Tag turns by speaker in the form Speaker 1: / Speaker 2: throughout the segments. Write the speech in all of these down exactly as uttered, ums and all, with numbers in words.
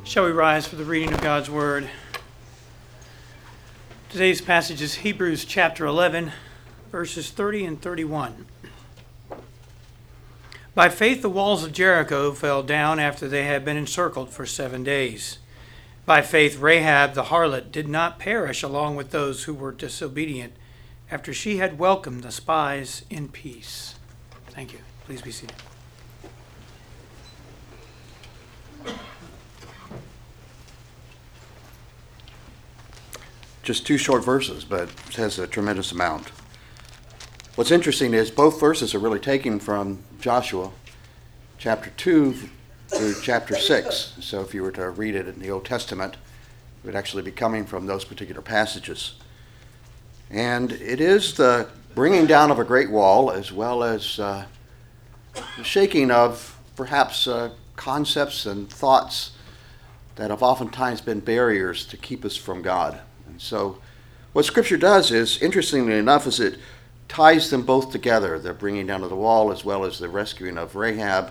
Speaker 1: Shall we rise for the reading of God's Word? Today's passage is Hebrews chapter eleven, verses thirty and thirty-one. By faith the walls of Jericho fell down after they had been encircled for seven days. By faith Rahab the harlot did not perish along with those who were disobedient after she had welcomed the spies in peace. Thank you. Please be seated.
Speaker 2: Just two short verses, but it has a tremendous amount. What's interesting is both verses are really taken from Joshua chapter two through chapter six. So if you were to read it in the Old Testament, it would actually be coming from those particular passages. And it is the bringing down of a great wall, as well as uh, the shaking of perhaps uh, concepts and thoughts that have oftentimes been barriers to keep us from God. And so what Scripture does is, interestingly enough, is it ties them both together, the bringing down of the wall as well as the rescuing of Rahab,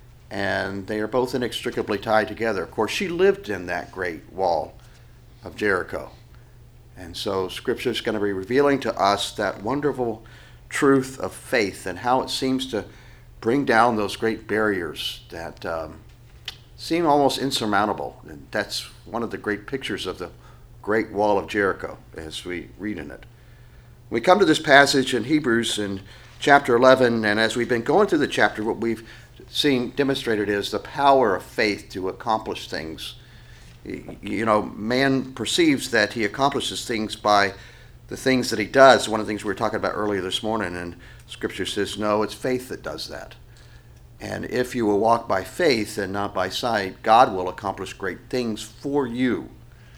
Speaker 2: and they are both inextricably tied together. Of course, she lived in that great wall of Jericho. And so Scripture is going to be revealing to us that wonderful truth of faith and how it seems to bring down those great barriers that um, seem almost insurmountable. And that's one of the great pictures of the great wall of Jericho as we read in it. We come to this passage in Hebrews in chapter eleven, and as we've been going through the chapter, what we've seen demonstrated is the power of faith to accomplish things. You know, man perceives that he accomplishes things by the things that he does. One of the things we were talking about earlier this morning, and Scripture says, no, it's faith that does that. And if you will walk by faith and not by sight, God will accomplish great things for you.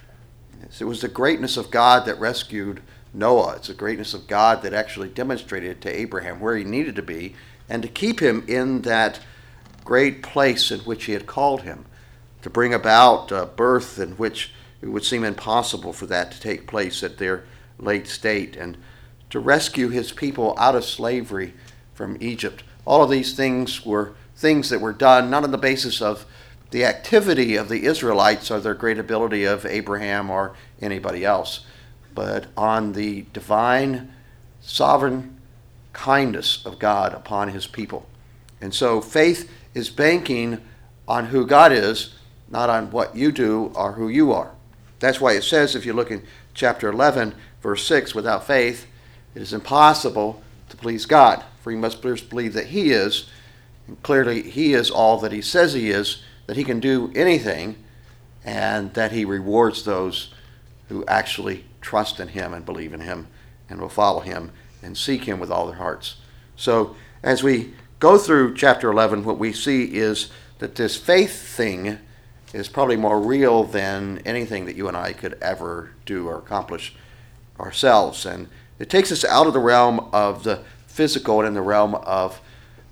Speaker 2: It was the greatness of God that rescued Noah. It's the greatness of God that actually demonstrated to Abraham where he needed to be and to keep him in that great place in which he had called him, to bring about a birth in which it would seem impossible for that to take place at their late state, and to rescue his people out of slavery from Egypt. All of these things were things that were done not on the basis of the activity of the Israelites or their great ability of Abraham or anybody else, but on the divine, sovereign kindness of God upon his people. And so faith is banking on who God is, not on what you do or who you are. That's why it says, if you look in chapter eleven, verse six, without faith, it is impossible to please God, for you must first believe that he is, and clearly he is all that he says he is, that he can do anything, and that he rewards those who actually trust in him and believe in him and will follow him and seek him with all their hearts. So as we go through chapter eleven, what we see is that this faith thing is probably more real than anything that you and I could ever do or accomplish ourselves. And it takes us out of the realm of the physical and in the realm of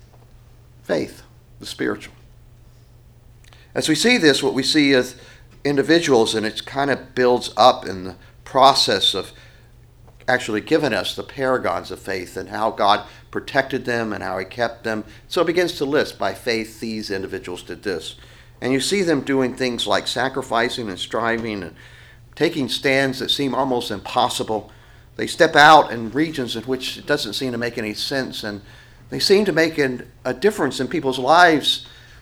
Speaker 2: faith, the spiritual. As we see this, what we see is individuals, and it kind of builds up in the process of actually giving us the paragons of faith and how God protected them and how he kept them. So it begins to list, by faith these individuals did this. And you see them doing things like sacrificing and striving and taking stands that seem almost impossible. They step out in regions in which it doesn't seem to make any sense, and they seem to make an, a difference in people's lives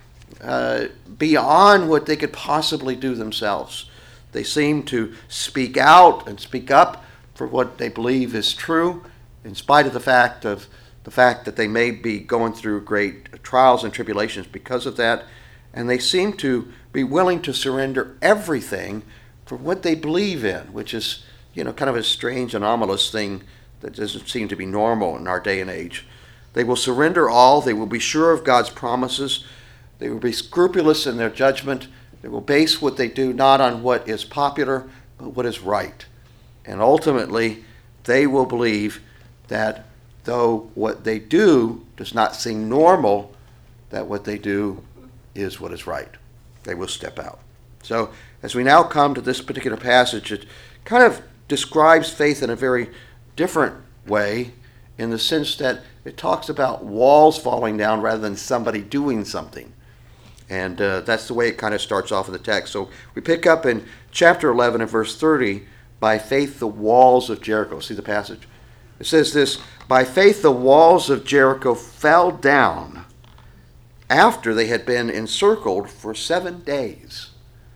Speaker 2: Uh, beyond what they could possibly do themselves. They seem to speak out and speak up for what they believe is true, in spite of the fact of the fact that they may be going through great trials and tribulations because of that. And they seem to be willing to surrender everything for what they believe in, which is, you know, kind of a strange, anomalous thing that doesn't seem to be normal in our day and age. They will surrender all. They will be sure of God's promises. They will be scrupulous in their judgment. They will base what they do not on what is popular, but what is right. And ultimately, they will believe that though what they do does not seem normal, that what they do is what is right. They will step out. So as we now come to this particular passage, it kind of describes faith in a very different way, in the sense that it talks about walls falling down rather than somebody doing something. And uh, that's the way it kind of starts off in the text. So we pick up in chapter eleven and verse thirty, by faith the walls of Jericho. See the passage? It says this, by faith the walls of Jericho fell down after they had been encircled for seven days.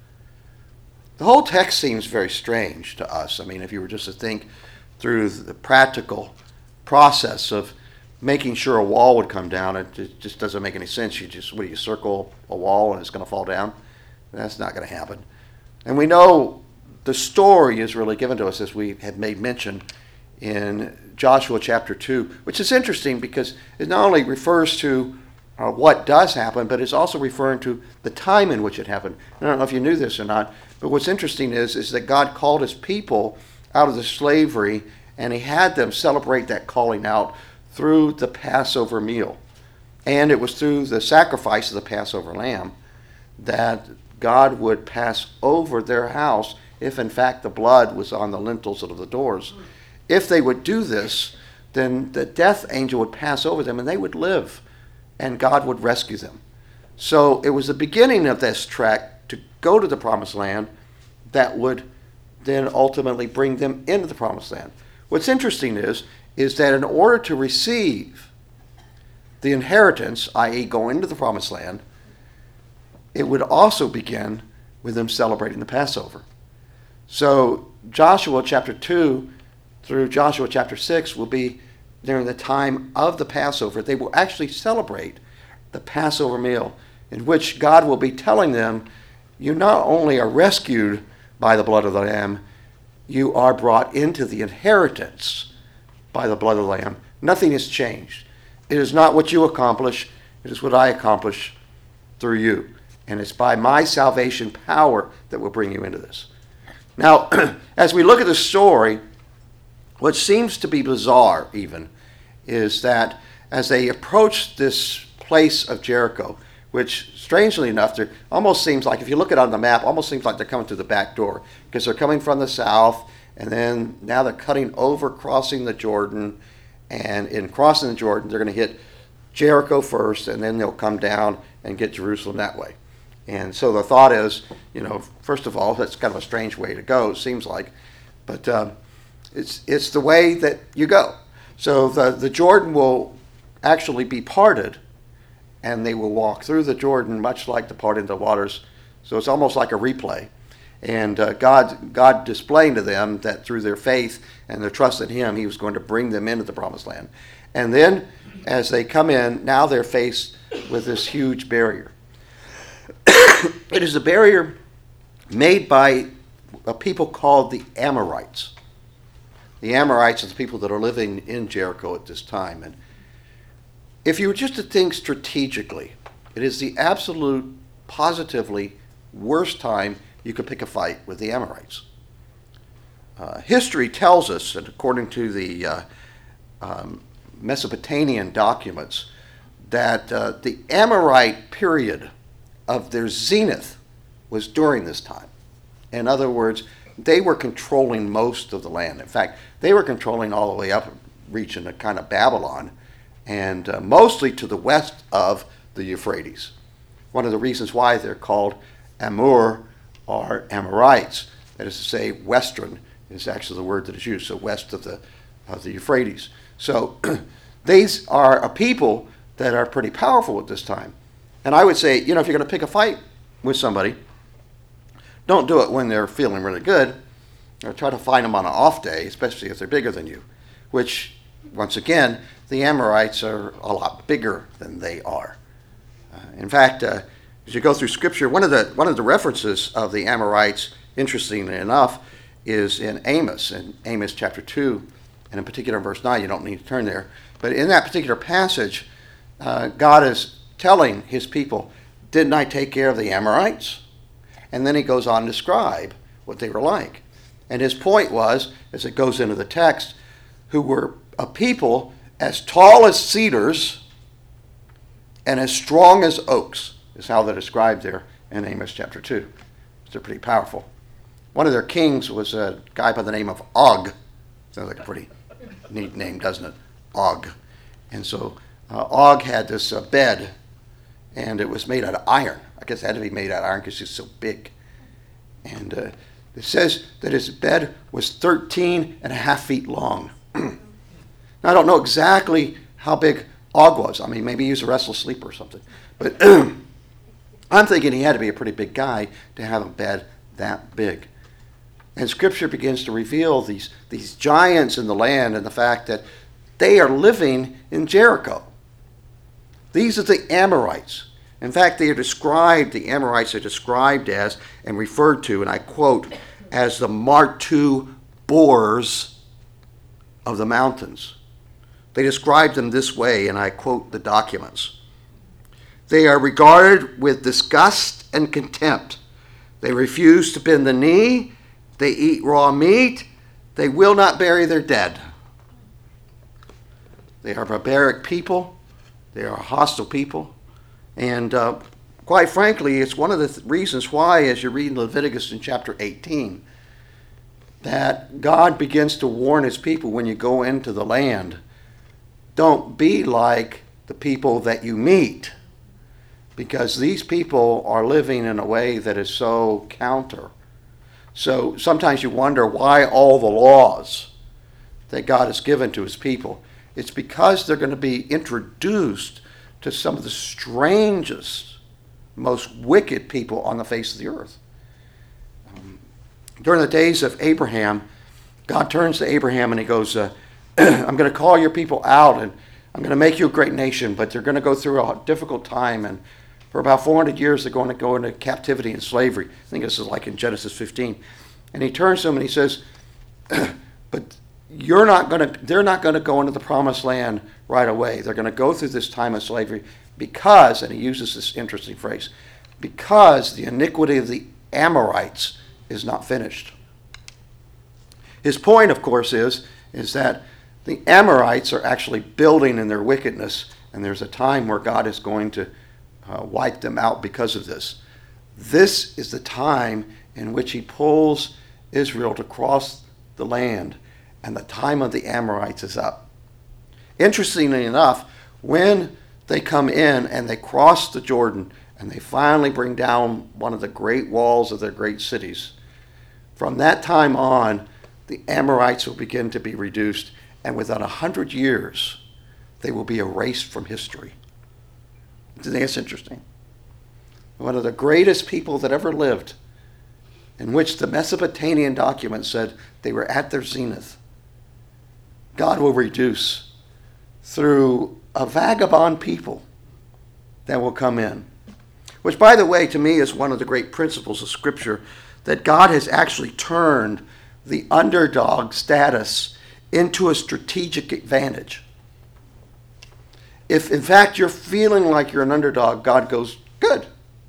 Speaker 2: The whole text seems very strange to us. I mean, if you were just to think through the practical process of making sure a wall would come down, it just doesn't make any sense. You just, what do you, circle a wall and it's going to fall down? That's not going to happen. And we know the story is really given to us, as we had made mention in Joshua chapter two, which is interesting because it not only refers to uh, what does happen, but it's also referring to the time in which it happened. I don't know if you knew this or not, but what's interesting is, is that God called his people out of the slavery, and he had them celebrate that calling out through the Passover meal. And it was through the sacrifice of the Passover lamb that God would pass over their house if in fact the blood was on the lintels of the doors. If they would do this, then the death angel would pass over them and they would live, and God would rescue them. So it was the beginning of this trek to go to the promised land that would then ultimately bring them into the promised land. What's interesting is, is that in order to receive the inheritance, that is go into the promised land, it would also begin with them celebrating the Passover. So Joshua chapter two through Joshua chapter six will be during the time of the Passover. They will actually celebrate the Passover meal, in which God will be telling them, you not only are rescued by the blood of the Lamb, you are brought into the inheritance by the blood of the Lamb. Nothing has changed. It is not what you accomplish, it is what I accomplish through you. And it's by my salvation power that will bring you into this. Now, as we look at the story, what seems to be bizarre even is that as they approach this place of Jericho, which strangely enough, there almost seems like, if you look at it on the map, almost seems like they're coming through the back door, because they're coming from the south, and then now they're cutting over, crossing the Jordan, and in crossing the Jordan, they're going to hit Jericho first, and then they'll come down and get Jerusalem that way. And so the thought is, you know, first of all, that's kind of a strange way to go, it seems like, but um, it's it's the way that you go. So the, the Jordan will actually be parted, and they will walk through the Jordan much like the parting of the waters. So it's almost like a replay. And uh, God, God displaying to them that through their faith and their trust in him, he was going to bring them into the promised land. And then as they come in, now they're faced with this huge barrier. It is a barrier made by a people called the Amorites. The Amorites are the people that are living in Jericho at this time. And if you were just to think strategically, it is the absolute, positively worst time you could pick a fight with the Amorites. Uh, history tells us, and according to the uh, um, Mesopotamian documents, that uh, the Amorite period of their zenith was during this time. In other words, they were controlling most of the land. In fact, they were controlling all the way up, reaching a kind of Babylon, and uh, mostly to the west of the Euphrates. One of the reasons why they're called Amor or Amorites, that is to say, western is actually the word that is used, so west of the of the Euphrates. So these are a people that are pretty powerful at this time. And I would say, you know, if you're going to pick a fight with somebody, don't do it when they're feeling really good, or try to find them on an off day, especially if they're bigger than you, which, once again, the Amorites are a lot bigger than they are. Uh, in fact, uh, as you go through Scripture, one of the one of the references of the Amorites, interestingly enough, is in Amos, in Amos chapter two, and in particular in verse nine. You don't need to turn there. But in that particular passage, uh, God is telling his people, didn't I take care of the Amorites? And then he goes on to describe what they were like. And his point was, as it goes into the text, who were a people as tall as cedars and as strong as oaks, is how they're described there in Amos chapter two. They're pretty powerful. One of their kings was a guy by the name of Og. Sounds like a pretty neat name, doesn't it? Og. And so uh, Og had this uh, bed, and it was made out of iron. I guess it had to be made out of iron because it's so big. And uh, it says that his bed was thirteen and a half feet long. Now, I don't know exactly how big Og was. I mean, maybe he was a restless sleeper or something. But I'm thinking he had to be a pretty big guy to have a bed that big. And Scripture begins to reveal these, these giants in the land and the fact that they are living in Jericho. These are the Amorites. In fact, they are described, the Amorites are described as and referred to, and I quote, as the Martu boars of the mountains. They describe them this way, and I quote the documents. They are regarded with disgust and contempt. They refuse to bend the knee. They eat raw meat. They will not bury their dead. They are barbaric people. They are hostile people. And uh, quite frankly, it's one of the th- reasons why, as you read Leviticus in chapter eighteen, that God begins to warn his people when you go into the land, don't be like the people that you meet, because these people are living in a way that is so counter. So sometimes you wonder why all the laws that God has given to his people. It's because they're going to be introduced to some of the strangest, most wicked people on the face of the earth. Um, during the days of Abraham, God turns to Abraham and he goes, uh, I'm going to call your people out and I'm going to make you a great nation, but they're going to go through a difficult time, and for about four hundred years they're going to go into captivity and slavery. I think this is like in Genesis fifteen. And he turns to them and he says, but you're not going to, they're not going to go into the promised land right away. They're going to go through this time of slavery because, and he uses this interesting phrase, because the iniquity of the Amorites is not finished. His point, of course, is, is that the Amorites are actually building in their wickedness, and there's a time where God is going to uh, wipe them out because of this. This is the time in which he pulls Israel to cross the land, and the time of the Amorites is up. Interestingly enough, when they come in and they cross the Jordan and they finally bring down one of the great walls of their great cities, from that time on, the Amorites will begin to be reduced, and within a hundred years, they will be erased from history. I think that's interesting. One of the greatest people that ever lived, in which the Mesopotamian document said they were at their zenith, God will reduce through a vagabond people that will come in. Which, by the way, to me is one of the great principles of Scripture, that God has actually turned the underdog status into a strategic advantage. If, in fact, you're feeling like you're an underdog, God goes, good.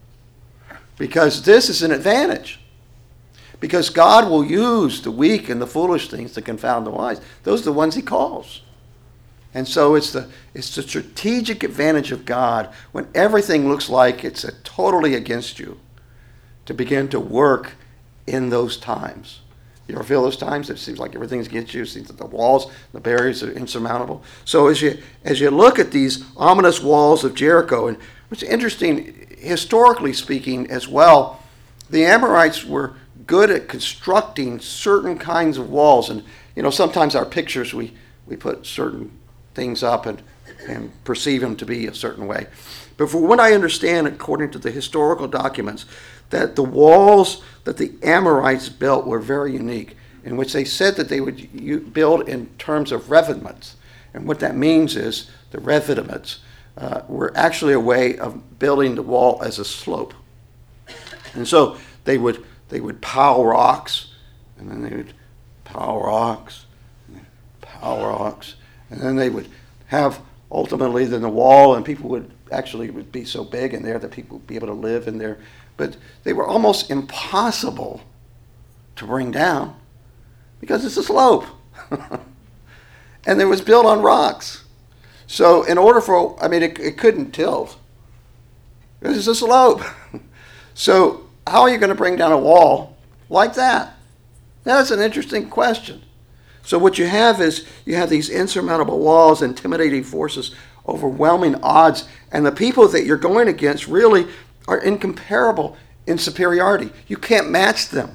Speaker 2: Because this is an advantage. Because God will use the weak and the foolish things to confound the wise. Those are the ones he calls. And so it's the it's the strategic advantage of God when everything looks like it's a totally against you, to begin to work in those times. You ever feel those times? It seems like everything's against you. It seems that the walls, the barriers are insurmountable. So as you as you look at these ominous walls of Jericho, and what's interesting, historically speaking as well, the Amorites were good at constructing certain kinds of walls. And, you know, sometimes our pictures, we, we put certain things up and, and perceive them to be a certain way. But for what I understand, according to the historical documents, that the walls that the Amorites built were very unique, in which they said that they would u- build in terms of revetments. And what that means is the revetments uh, were actually a way of building the wall as a slope. And so they would They would pile rocks, and then they would pile rocks, and then pile rocks, and then they would have ultimately then the wall, and people would actually it would be so big in there that people would be able to live in there. But they were almost impossible to bring down because it's a slope, and it was built on rocks. So in order for, I mean, it, it couldn't tilt. It was just a slope. So how are you going to bring down a wall like that? That's an interesting question. So what you have is you have these insurmountable walls, intimidating forces, overwhelming odds, and the people that you're going against really are incomparable in superiority. You can't match them.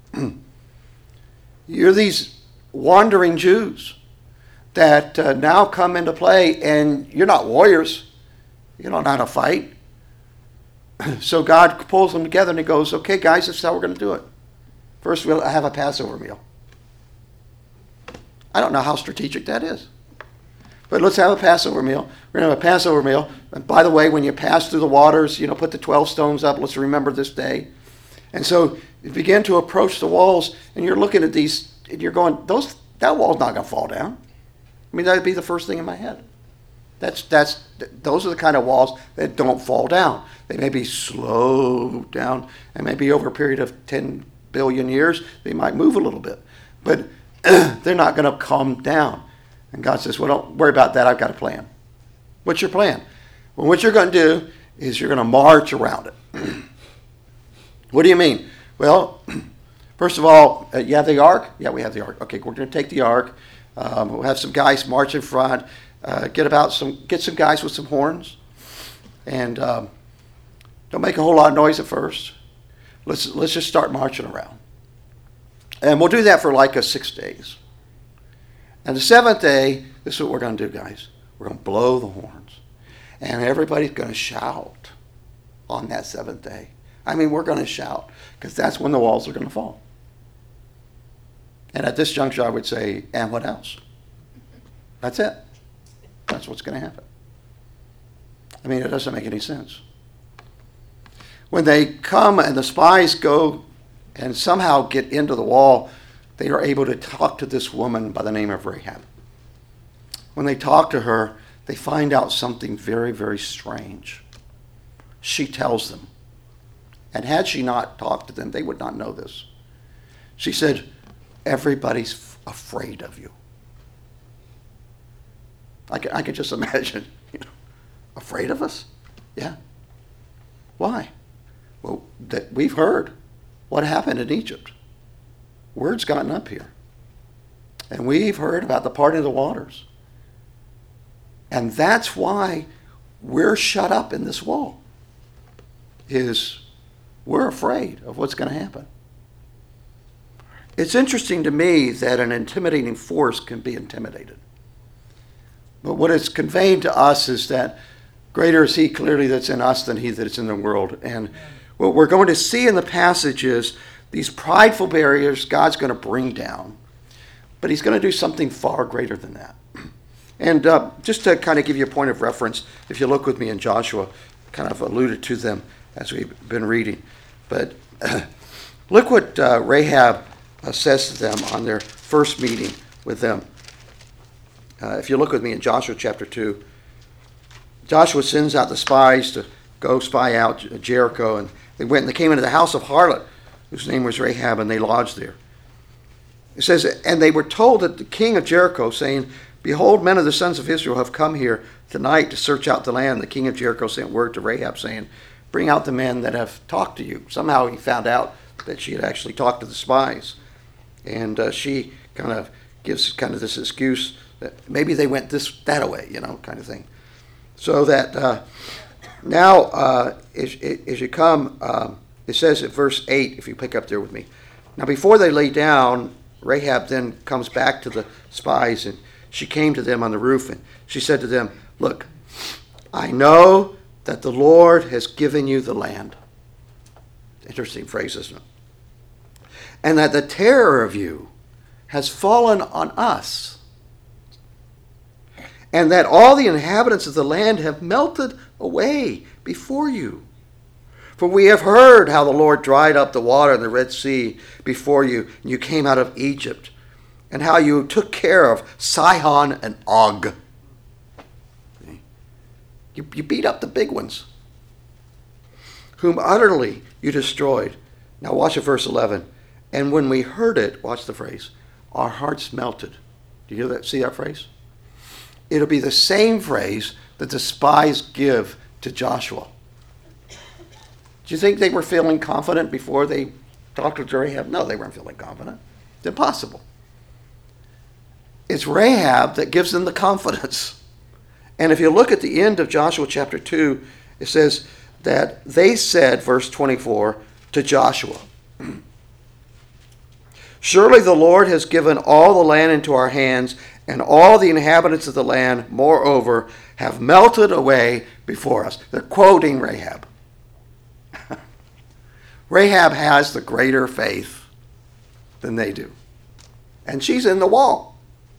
Speaker 2: You're these wandering Jews that uh, now come into play, and you're not warriors. You don't know how to fight. So God pulls them together and he goes, okay, guys, this is how we're going to do it. First, we'll have a Passover meal. I don't know how strategic that is. But let's have a Passover meal. We're going to have a Passover meal. And by the way, when you pass through the waters, you know, put the twelve stones up. Let's remember this day. And so you begin to approach the walls, and you're looking at these, and you're going, those that wall's not going to fall down. I mean, that would be the first thing in my head. That's that's those are the kind of walls that don't fall down. They may be slowed down, and maybe over a period of ten billion years, they might move a little bit. But they're not going to come down. And God says, well, don't worry about that. I've got a plan. What's your plan? Well, what you're going to do is you're going to march around it. What do you mean? Well, first of all, uh, you have the ark? Yeah, we have the ark. Okay, we're going to take the ark. Um, we'll have some guys march in front. Uh, get about some, get some guys with some horns. And um, don't make a whole lot of noise at first. Let's, let's just start marching around. And we'll do that for like a six days. And the seventh day, this is what we're going to do, guys. We're going to blow the horns. And everybody's going to shout on that seventh day. I mean, we're going to shout because that's when the walls are going to fall. And at this juncture, I would say, and what else? That's it. That's what's going to happen. I mean, it doesn't make any sense. When they come and the spies go and somehow get into the wall, they are able to talk to this woman by the name of Rahab. When they talk to her, they find out something very, very strange. She tells them. And had she not talked to them, they would not know this. She said, everybody's f- afraid of you. I can, I can just imagine, you know, afraid of us? Yeah. Why? Well, that we've heard what happened in Egypt. Word's gotten up here. And we've heard about the parting of the waters. And that's why we're shut up in this wall, is we're afraid of what's going to happen. It's interesting to me that an intimidating force can be intimidated. But what it's conveying to us is that greater is he clearly that's in us than he that's in the world. And what we're going to see in the passage is these prideful barriers God's going to bring down, but he's going to do something far greater than that. And uh, just to kind of give you a point of reference, if you look with me in Joshua, kind of alluded to them as we've been reading. But uh, look what uh, Rahab uh, says to them on their first meeting with them. Uh, if you look with me in Joshua chapter two, Joshua sends out the spies to go spy out Jericho, and they went and they came into the house of harlot, whose name was Rahab, and they lodged there. It says, and they were told that the king of Jericho, saying, behold, men of the sons of Israel have come here tonight to search out the land. The king of Jericho sent word to Rahab, saying, bring out the men that have talked to you. Somehow he found out that she had actually talked to the spies. And uh, she kind of gives kind of this excuse that maybe they went this that way, you know, kind of thing. So that uh, now, uh, as, as you come, um, it says at verse eight, if you pick up there with me. Now, before they lay down, Rahab then comes back to the spies, and she came to them on the roof, and she said to them, look, I know that the Lord has given you the land. Interesting phrase, isn't it? And that the terror of you has fallen on us, and that all the inhabitants of the land have melted away before you. For we have heard how the Lord dried up the water in the Red Sea before you, and you came out of Egypt, and how you took care of Sihon and Og. You, you beat up the big ones, whom utterly you destroyed. Now watch at verse eleven. And when we heard it, watch the phrase, our hearts melted. Do you hear that? See that phrase? It'll be the same phrase that the spies give to Joshua. Do you think they were feeling confident before they talked to Rahab? No, they weren't feeling confident. It's impossible. It's Rahab that gives them the confidence. And if you look at the end of Joshua chapter two, it says, that they said, verse twenty-four, to Joshua, "Surely the Lord has given all the land into our hands, and all the inhabitants of the land, moreover, have melted away before us." They're quoting Rahab. Rahab has the greater faith than they do. And she's in the wall.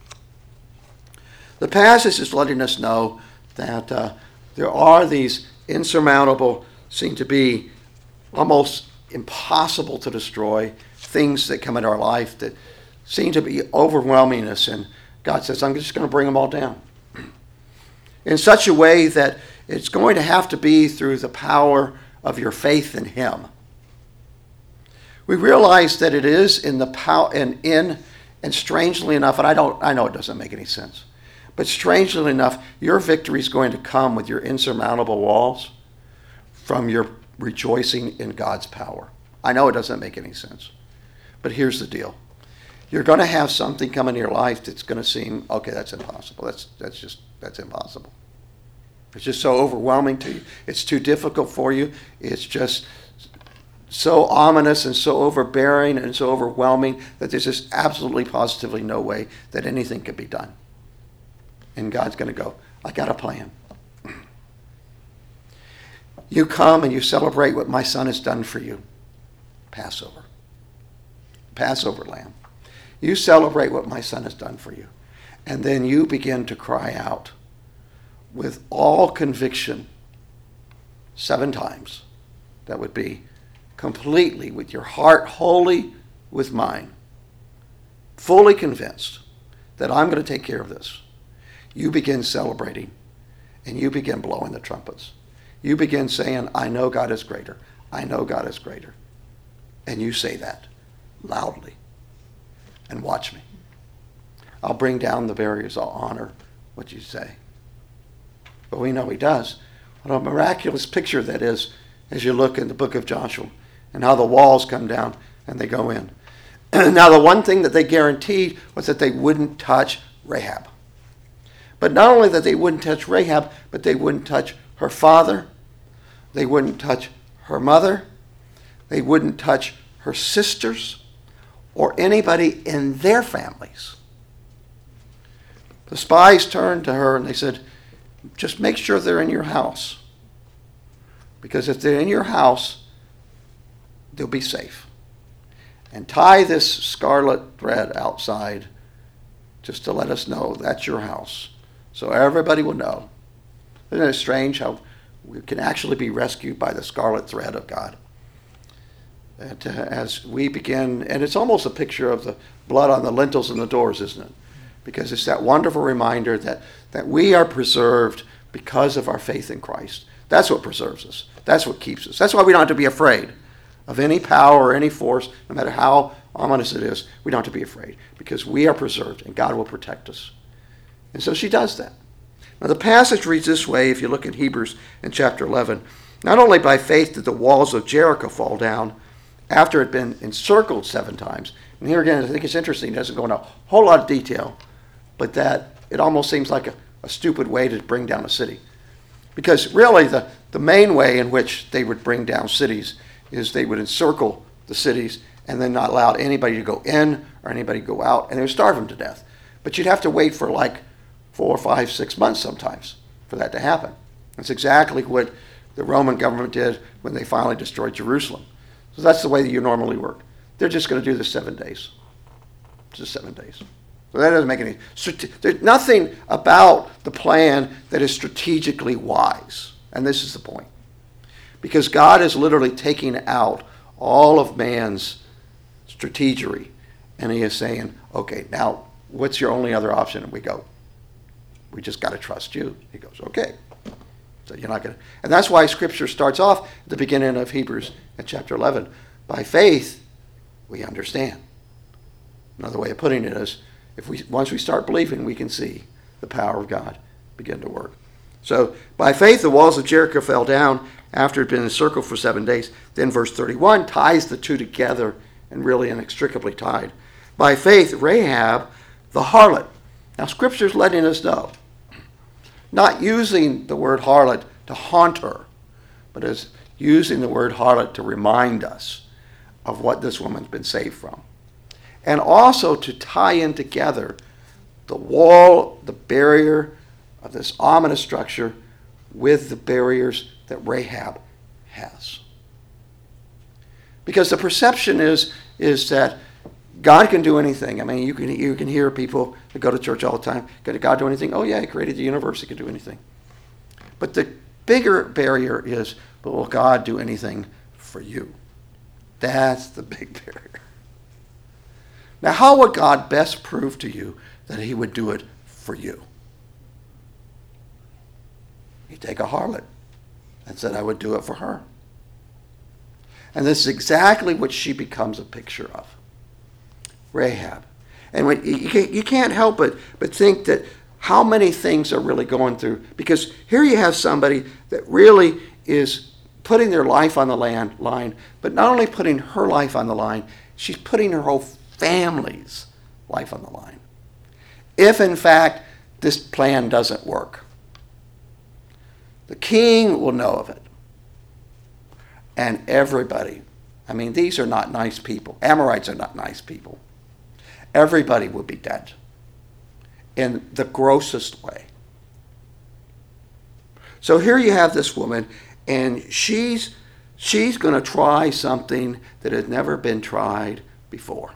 Speaker 2: The passage is letting us know that uh, there are these insurmountable, seem to be almost impossible to destroy, things that come into our life that seem to be overwhelming us. And God says, I'm just going to bring them all down. In such a way that it's going to have to be through the power of your faith in Him. We realize that it is in the power and in, and strangely enough, and I don't, I know it doesn't make any sense, but strangely enough, your victory is going to come with your insurmountable walls from your rejoicing in God's power. I know it doesn't make any sense, but here's the deal. You're going to have something come into your life that's going to seem, okay, that's impossible. That's that's just, that's impossible. It's just so overwhelming to you. It's too difficult for you. It's just so ominous and so overbearing and so overwhelming that there's just absolutely positively no way that anything can be done. And God's going to go, I got a plan. You come and you celebrate what my son has done for you. Passover. Passover lamb. You celebrate what my son has done for you. And then you begin to cry out with all conviction seven times. That would be completely with your heart wholly with mine. Fully convinced that I'm going to take care of this. You begin celebrating and you begin blowing the trumpets. You begin saying, I know God is greater. I know God is greater. And you say that loudly. And watch me. I'll bring down the barriers. I'll honor what you say. But we know He does. What a miraculous picture that is as you look in the book of Joshua and how the walls come down and they go in. Now, the one thing that they guaranteed was that they wouldn't touch Rahab. But not only that they wouldn't touch Rahab, but they wouldn't touch her father. They wouldn't touch her mother. They wouldn't touch her sisters or anybody in their families. The spies turned to her and they said, just make sure they're in your house. Because if they're in your house, they'll be safe. And tie this scarlet thread outside just to let us know that's your house. So everybody will know. Isn't it strange how we can actually be rescued by the scarlet thread of God? And uh, as we begin, and it's almost a picture of the blood on the lintels and the doors, isn't it? Because it's that wonderful reminder that, that we are preserved because of our faith in Christ. That's what preserves us. That's what keeps us. That's why we don't have to be afraid of any power or any force, no matter how ominous it is. We don't have to be afraid because we are preserved and God will protect us. And so she does that. Now the passage reads this way, if you look at Hebrews in chapter eleven. Not only by faith did the walls of Jericho fall down after it had been encircled seven times. And here again, I think it's interesting. It doesn't go into a whole lot of detail, but that it almost seems like a, a stupid way to bring down a city. Because really the, the main way in which they would bring down cities is they would encircle the cities and then not allow anybody to go in or anybody to go out, and they would starve them to death. But you'd have to wait for like four, five, six months sometimes for that to happen. That's exactly what the Roman government did when they finally destroyed Jerusalem. So that's the way that you normally work. They're just going to do this seven days. Just seven days. So that doesn't make any... There's nothing about the plan that is strategically wise. And this is the point. Because God is literally taking out all of man's strategery. And He is saying, okay, now what's your only other option? And we go, we just got to trust you. He goes, okay. So you're not going to... And that's why Scripture starts off at the beginning of Hebrews at chapter eleven. By faith, we understand. Another way of putting it is, if we once we start believing, we can see the power of God begin to work. So, by faith, the walls of Jericho fell down after it had been encircled for seven days. Then verse thirty-one ties the two together and really inextricably tied. By faith, Rahab, the harlot. Now, Scripture is letting us know, not using the word harlot to haunt her, but as using the word harlot to remind us of what this woman's been saved from. And also to tie in together the wall, the barrier of this ominous structure with the barriers that Rahab has. Because the perception is, is that God can do anything. I mean, you can, you can hear people that go to church all the time, can God do anything? Oh yeah, he created the universe, he can do anything. But the bigger barrier is, but will God do anything for you? That's the big barrier. Now, how would God best prove to you that he would do it for you? He'd take a harlot and said, I would do it for her. And this is exactly what she becomes a picture of. Rahab. And when, you, can't, you can't help but, but think that how many things are really going through. Because here you have somebody that really is putting their life on the land, line, but not only putting her life on the line, she's putting her whole family's life on the line. If, in fact, this plan doesn't work, the king will know of it. And everybody, I mean, these are not nice people. Amorites are not nice people. Everybody will be dead in the grossest way. So here you have this woman, and she's she's going to try something that has never been tried before.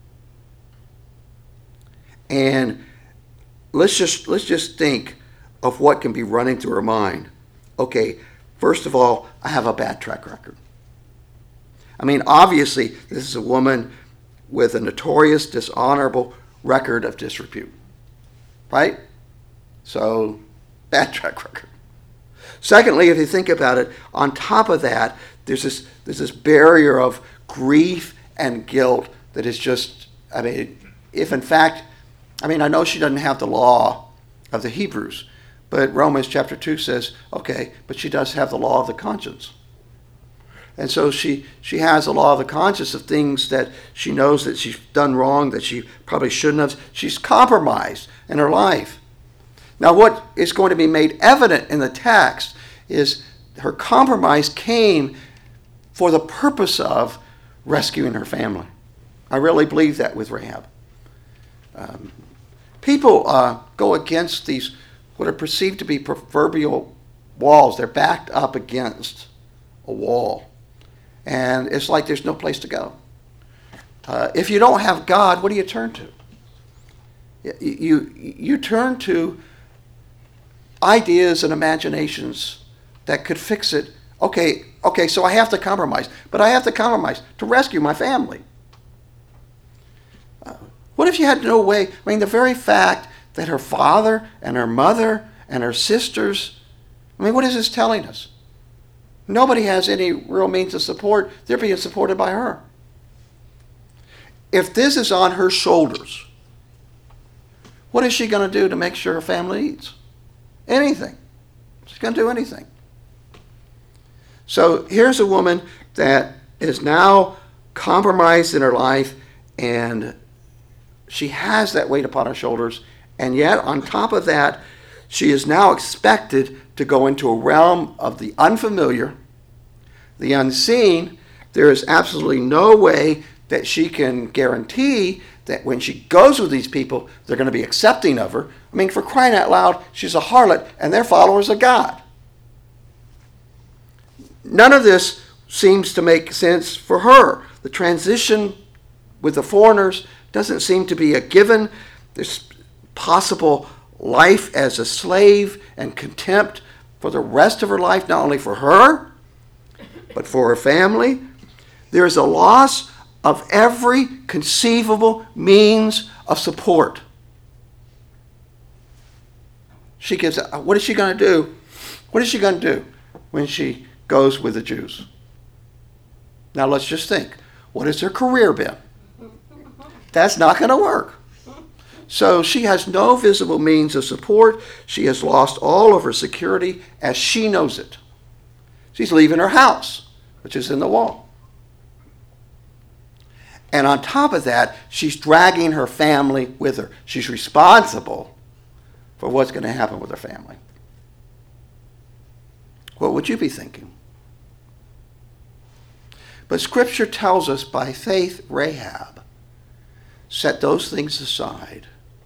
Speaker 2: And let's just let's just think of what can be running through her mind. Okay, first of all, I have a bad track record. I mean, obviously, this is a woman with a notorious, dishonorable record of disrepute. Right? So, bad track record. Secondly, if you think about it, on top of that, there's this there's this barrier of grief and guilt that is just, I mean, if in fact, I mean, I know she doesn't have the law of the Hebrews, but Romans chapter two says, okay, but she does have the law of the conscience. And so she, she has a law of the conscience of things that she knows that she's done wrong, that she probably shouldn't have. She's compromised in her life. Now, what is going to be made evident in the text is her compromise came for the purpose of rescuing her family. I really believe that with Rahab. Um, people uh, go against these, what are perceived to be proverbial walls. They're backed up against a wall. And it's like there's no place to go. Uh, if you don't have God, what do you turn to? You, you, you turn to ideas and imaginations that could fix it. Okay, okay, so I have to compromise. But I have to compromise to rescue my family. Uh, what if you had no way? I mean, the very fact that her father and her mother and her sisters, I mean, what is this telling us? Nobody has any real means of support. They're being supported by her. If this is on her shoulders, what is she going to do to make sure her family eats? Anything. She's going to do anything. So here's a woman that is now compromised in her life, and she has that weight upon her shoulders, and yet on top of that, she is now expected to go into a realm of the unfamiliar, the unseen. There is absolutely no way that she can guarantee that when she goes with these people, they're going to be accepting of her. I mean, for crying out loud, she's a harlot and they're followers of God. None of this seems to make sense for her. The transition with the foreigners doesn't seem to be a given. There's possible life as a slave and contempt for the rest of her life, not only for her, but for her family. There is a loss of every conceivable means of support. She gives, what is she going to do? What is she going to do when she goes with the Jews? Now let's just think. What has her career been? That's not going to work. So she has no visible means of support. She has lost all of her security as she knows it. She's leaving her house, which is in the wall. And on top of that, she's dragging her family with her. She's responsible for what's going to happen with her family. What would you be thinking? But Scripture tells us by faith, Rahab set those things aside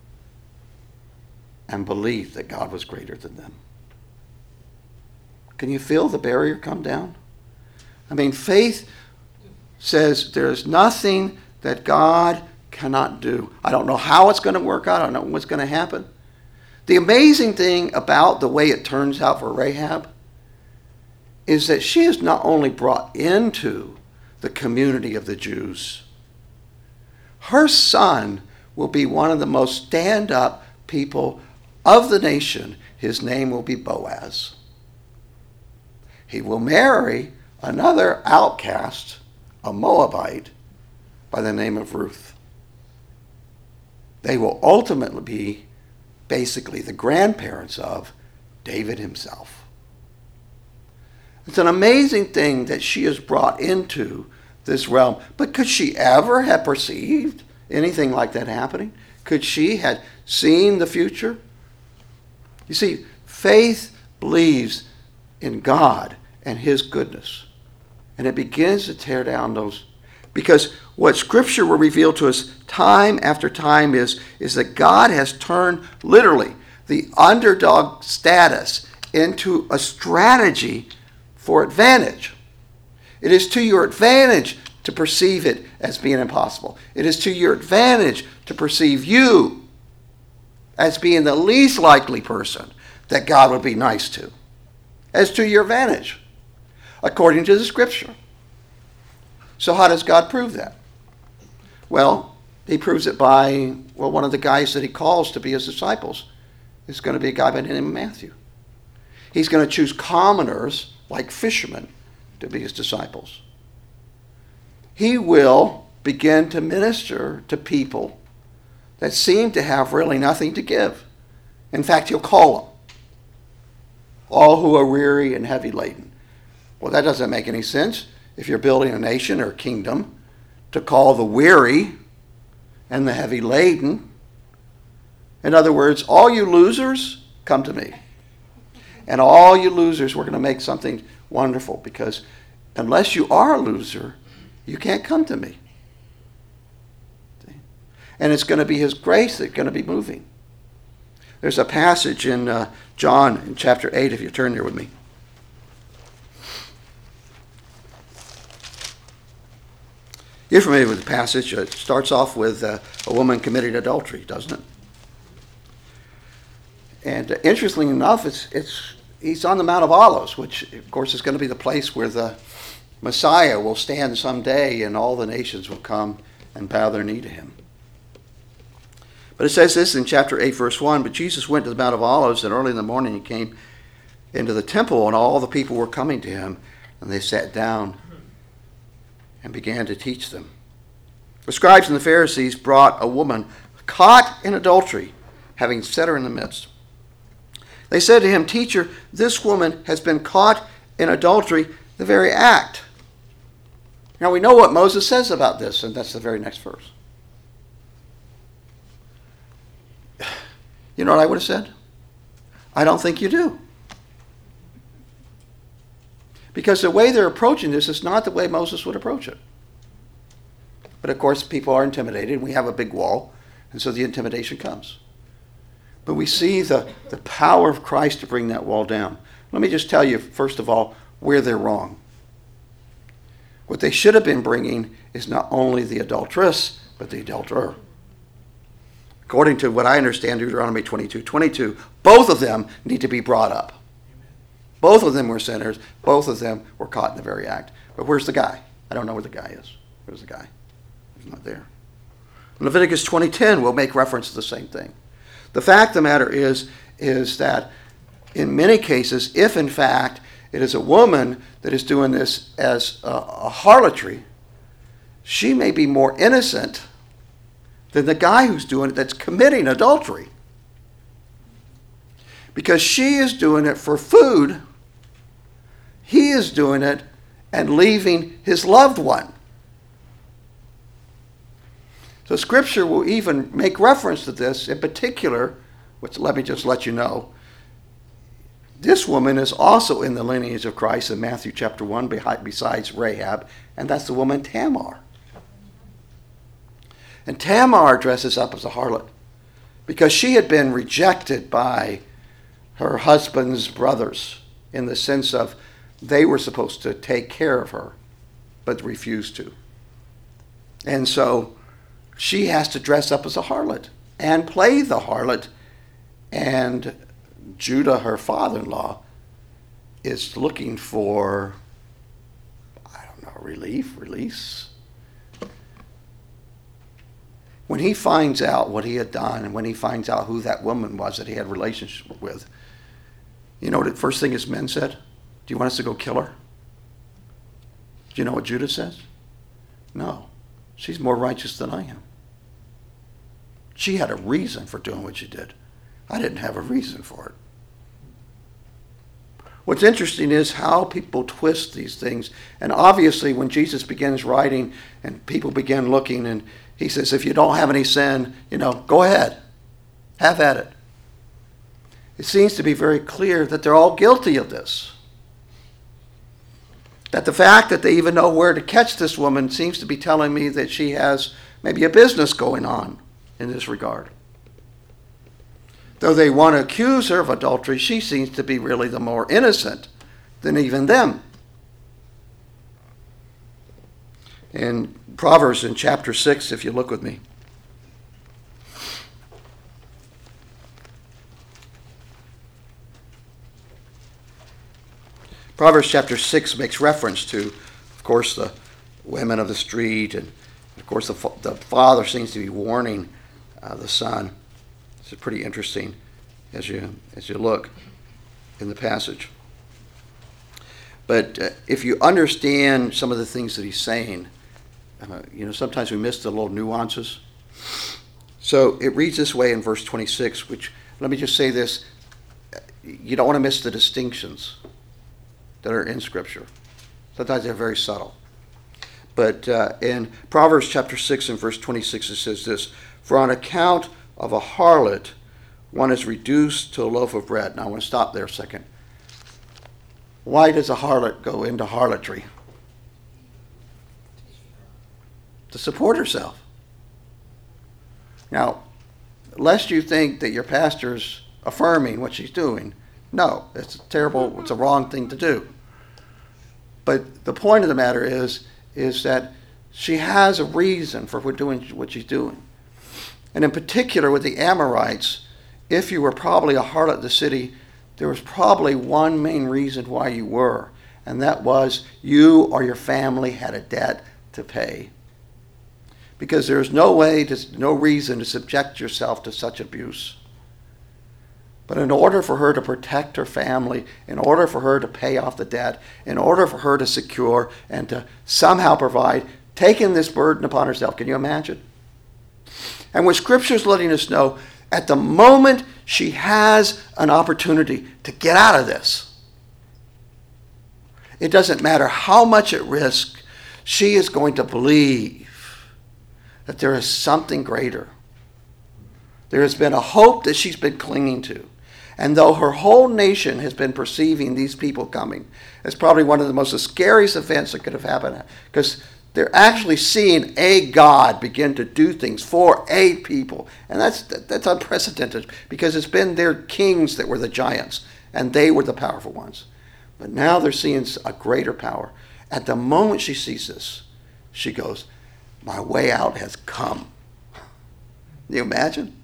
Speaker 2: and believed that God was greater than them. Can you feel the barrier come down? I mean, faith says there's nothing that God cannot do. I don't know how it's going to work out. I don't know what's going to happen. The amazing thing about the way it turns out for Rahab is that she is not only brought into the community of the Jews, her son will be one of the most stand-up people of the nation. His name will be Boaz. He will marry another outcast, a Moabite, by the name of Ruth. They will ultimately be basically the grandparents of David himself. It's an amazing thing that she is brought into this realm. But could she ever have perceived anything like that happening? Could she have seen the future? You see, faith believes in God and his goodness. And it begins to tear down those. Because what Scripture will reveal to us time after time is, is that God has turned literally the underdog status into a strategy for advantage. It is to your advantage to perceive it as being impossible. It is to your advantage to perceive you as being the least likely person that God would be nice to. As to your advantage, according to the Scripture. So how does God prove that? Well, he proves it by, well, one of the guys that he calls to be his disciples is going to be a guy by the name of Matthew. He's going to choose commoners like fishermen to be his disciples. He will begin to minister to people that seem to have really nothing to give. In fact, he'll call them, all who are weary and heavy laden. Well, that doesn't make any sense if you're building a nation or a kingdom to call the weary and the heavy laden. In other words, all you losers, come to me. And all you losers, we're going to make something wonderful, because unless you are a loser, you can't come to me. And it's going to be his grace that's going to be moving. There's a passage in uh, John in chapter eight, if you turn there with me. You're familiar with the passage. It starts off with uh, a woman committing adultery, doesn't it? And uh, interestingly enough, it's, it's he's on the Mount of Olives, which, of course, is going to be the place where the Messiah will stand someday and all the nations will come and bow their knee to him. But it says this in chapter eight, verse one, but Jesus went to the Mount of Olives, and early in the morning he came into the temple, and all the people were coming to him, and they sat down and began to teach them. The scribes and the Pharisees brought a woman caught in adultery, having set her in the midst. They said to him, Teacher, this woman has been caught in adultery, the very act. Now we know what Moses says about this, and that's the very next verse. You know what I would have said? I don't think you do. Because the way they're approaching this is not the way Moses would approach it. But of course, people are intimidated. We have a big wall, and so the intimidation comes. But we see the, the power of Christ to bring that wall down. Let me just tell you, first of all, where they're wrong. What they should have been bringing is not only the adulteress, but the adulterer. According to what I understand, Deuteronomy twenty-two twenty-two, both of them need to be brought up. Both of them were sinners. Both of them were caught in the very act. But where's the guy? I don't know where the guy is. Where's the guy? He's not there. Leviticus twenty ten will make reference to the same thing. The fact of the matter is, is that in many cases, if in fact it is a woman that is doing this as a, a harlotry, she may be more innocent than the guy who's doing it that's committing adultery. Because she is doing it for food, he is doing it and leaving his loved one. So Scripture will even make reference to this in particular, which let me just let you know. this woman is also in the lineage of Christ in Matthew chapter one, besides Rahab, and that's the woman Tamar. And Tamar dresses up as a harlot because she had been rejected by her husband's brothers in the sense of they were supposed to take care of her, but refused to. And so she has to dress up as a harlot and play the harlot. And Judah, her father-in-law, is looking for, I don't know, relief, release. When he finds out what he had done and when he finds out who that woman was that he had a relationship with, you know what the first thing his men said? Do you want us to go kill her? Do you know what Judah says? No. She's more righteous than I am. She had a reason for doing what she did. I didn't have a reason for it. What's interesting is how people twist these things. And obviously when Jesus begins writing and people begin looking and he says, if you don't have any sin, you know, go ahead. Have at it. It seems to be very clear that they're all guilty of this. That the fact that they even know where to catch this woman seems to be telling me that she has maybe a business going on in this regard. Though they want to accuse her of adultery, she seems to be really the more innocent than even them. In Proverbs in chapter six, if you look with me. Proverbs chapter six makes reference to, of course, the women of the street. And, of course, the, the father seems to be warning uh, the son. It's pretty interesting as you, as you look in the passage. But uh, if you understand some of the things that he's saying, uh, you know, sometimes we miss the little nuances. So it reads this way in verse twenty-six, which, let me just say this, you don't want to miss the distinctions that are in Scripture. Sometimes they're very subtle. But uh, in Proverbs chapter six and verse twenty-six, it says this, for on account of a harlot, one is reduced to a loaf of bread. Now I want to stop there a second. Why does a harlot go into harlotry? To support herself. Now, lest you think that your pastor's affirming what she's doing, no, it's a terrible, it's a wrong thing to do. But the point of the matter is, is that she has a reason for doing what she's doing. And in particular with the Amorites, if you were probably a harlot in the city, there was probably one main reason why you were, and that was you or your family had a debt to pay. Because there's no way, to, no reason to subject yourself to such abuse. But in order for her to protect her family, in order for her to pay off the debt, in order for her to secure and to somehow provide, taking this burden upon herself, can you imagine? And what Scripture is letting us know, at the moment she has an opportunity to get out of this, it doesn't matter how much at risk, she is going to believe that there is something greater. There has been a hope that she's been clinging to. And though her whole nation has been perceiving these people coming, it's probably one of the most scariest events that could have happened, because they're actually seeing a God begin to do things for a people. And that's that's unprecedented, because it's been their kings that were the giants, and they were the powerful ones. But now they're seeing a greater power. At the moment she sees this, she goes, my way out has come. Can you imagine?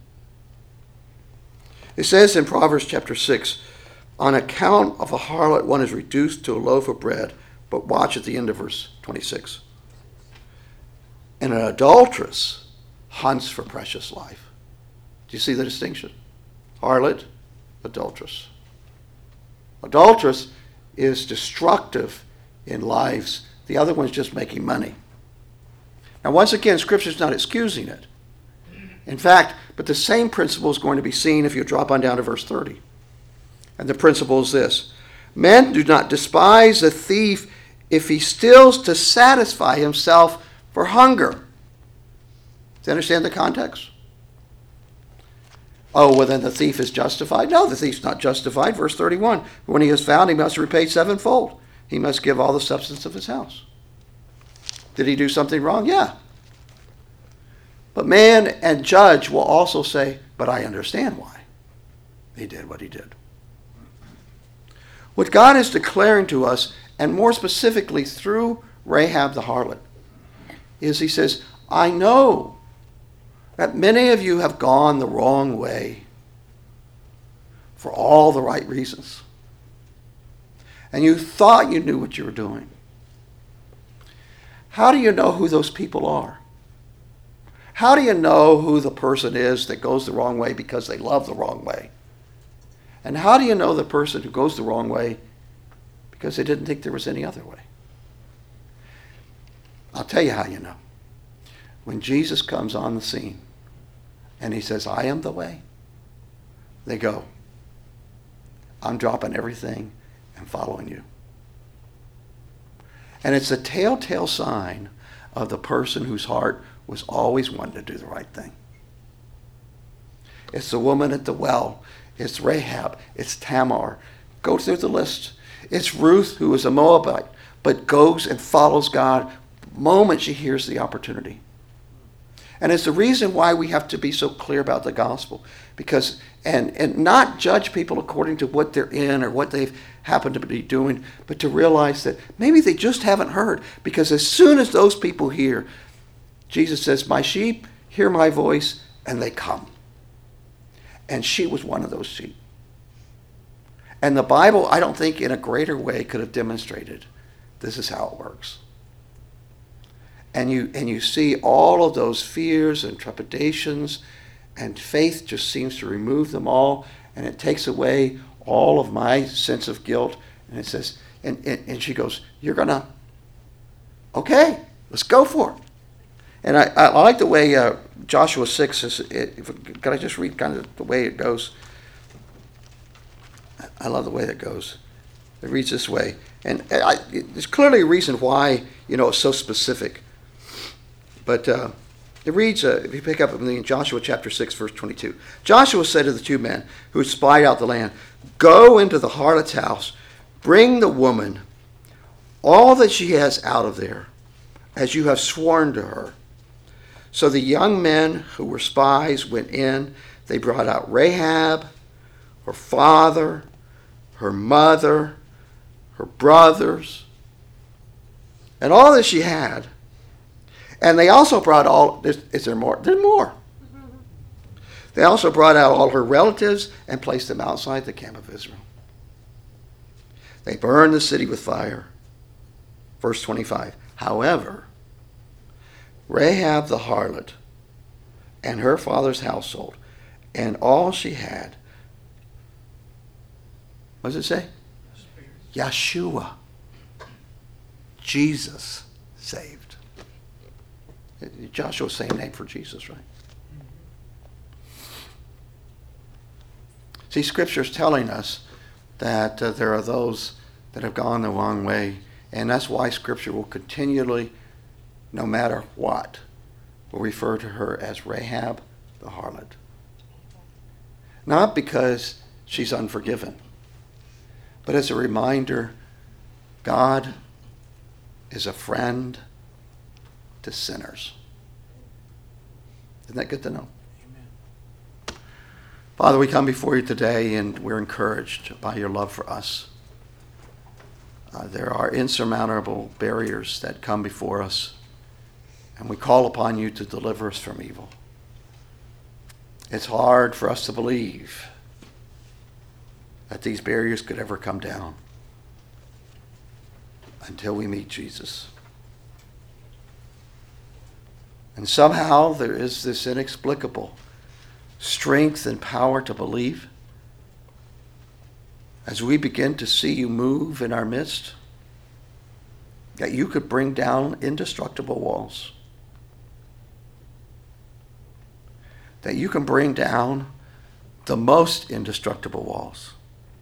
Speaker 2: It says in Proverbs chapter six, on account of a harlot one is reduced to a loaf of bread. But watch at the end of verse twenty-six. And an adulteress hunts for precious life. Do you see the distinction? Harlot, adulteress. Adulteress is destructive in lives. The other one's just making money. Now, once again, Scripture's not excusing it. In fact, but the same principle is going to be seen if you drop on down to verse thirty. And the principle is this. Men do not despise a thief if he steals to satisfy himself for hunger. Do you understand the context? Oh, well, then the thief is justified? No, the thief's not justified. Verse thirty-one, when he is found, he must repay sevenfold. He must give all the substance of his house. Did he do something wrong? Yeah. But man and judge will also say, but I understand why he did what he did. What God is declaring to us, and more specifically through Rahab the harlot, is he says, I know that many of you have gone the wrong way for all the right reasons. And you thought you knew what you were doing. How do you know who those people are? How do you know who the person is that goes the wrong way because they love the wrong way? And how do you know the person who goes the wrong way because they didn't think there was any other way? I'll tell you how you know. When Jesus comes on the scene and he says, I am the way, they go, I'm dropping everything and following you. And it's a telltale sign of the person whose heart was always wanting to do the right thing. It's the woman at the well. It's Rahab. It's Tamar. Go through the list. It's Ruth, who is a Moabite, but goes and follows God the moment she hears the opportunity. And it's the reason why we have to be so clear about the gospel. Because, and, and not judge people according to what they're in or what they've happened to be doing, but to realize that maybe they just haven't heard. Because as soon as those people hear, Jesus says, my sheep hear my voice and they come. And she was one of those sheep. And the Bible, I don't think in a greater way could have demonstrated this is how it works. And you and you see all of those fears and trepidations, and faith just seems to remove them all, and it takes away all of my sense of guilt. And it says, and, and, and she goes, you're gonna, okay, let's go for it. And I, I like the way uh, Joshua six is, it, can I just read kind of the way it goes? I love the way that goes. It reads this way. And I, there's clearly a reason why, you know, it's so specific. But uh, it reads, uh, if you pick up in Joshua chapter six, verse twenty-two. Joshua said to the two men who had spied out the land, go into the harlot's house, bring the woman all that she has out of there, as you have sworn to her. So the young men who were spies went in. They brought out Rahab, her father, her mother, her brothers, and all that she had. And they also brought all, is, is there more? There's more. They also brought out all her relatives and placed them outside the camp of Israel. They burned the city with fire. Verse twenty-five. However, Rahab the harlot and her father's household and all she had, what does it say? Yeshua, Jesus saved. Joshua's same name for Jesus, right? See, Scripture is telling us that uh, there are those that have gone the wrong way, and that's why Scripture will continually, no matter what, will refer to her as Rahab the harlot. Not because she's unforgiven, but as a reminder, God is a friend to sinners. Isn't that good to know? Amen. Father, we come before you today and we're encouraged by your love for us. Uh, there are insurmountable barriers that come before us, and we call upon you to deliver us from evil. It's hard for us to believe that these barriers could ever come down until we meet Jesus. And somehow there is this inexplicable strength and power to believe as we begin to see you move in our midst, that you could bring down indestructible walls, that you can bring down the most indestructible walls,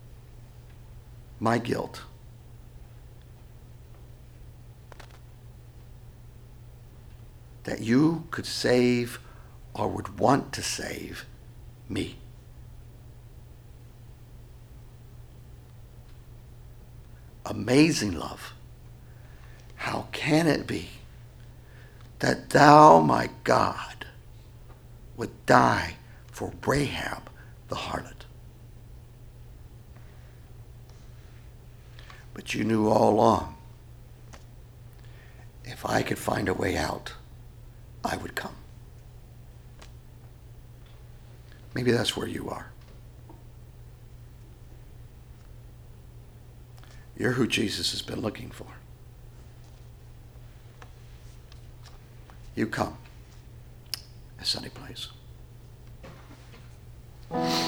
Speaker 2: my guilt. That you could save or would want to save me. amazing love. How can it be that thou, my God, would die for Rahab the harlot? But you knew all along, if I could find a way out, I would come. Maybe that's where you are. You're who Jesus has been looking for. You come as Sunny plays.